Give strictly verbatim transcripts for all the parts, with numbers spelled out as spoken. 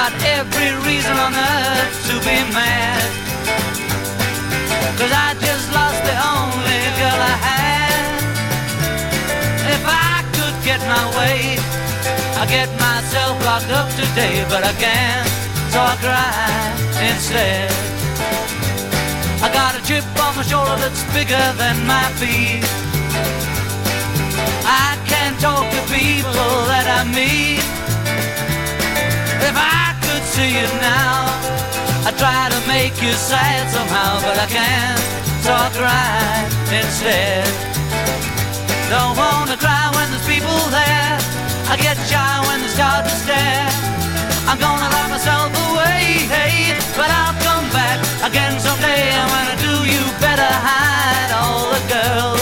got every reason on earth to be mad. Cause I just lost the only girl I had. If I could get my way, I'd get myself locked up today, but I can't, so I cry instead. I got a chip on my shoulder that's bigger than my feet. I can't talk to people that I meet. If I could see you now, I'd try to make you sad somehow, but I can't, so I cry instead. Don't wanna cry when there's people there. I get shy when they start to stare. I'm gonna lock myself away, hey, but I'll come back again someday. And when I do, you better hide all the girls.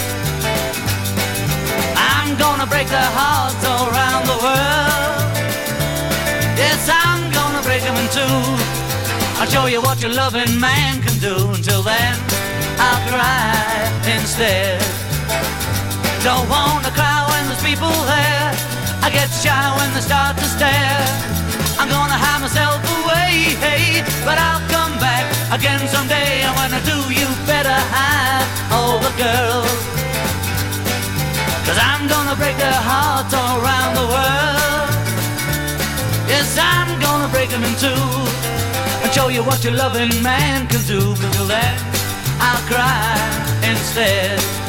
I'm gonna break their hearts all around the world. Yes, I'm gonna break them in two. I'll show you what your loving man can do. Until then, I'll cry instead. Don't wanna cry when there's people there. I get shy when they start to stare. I'm gonna hide myself away, hey, but I'll come back again someday. And when I do, you better hide all the girls. Cause I'm gonna break their hearts all around the world. Yes, I'm gonna break them in two and show you what your loving man can do. Until then, I'll cry instead.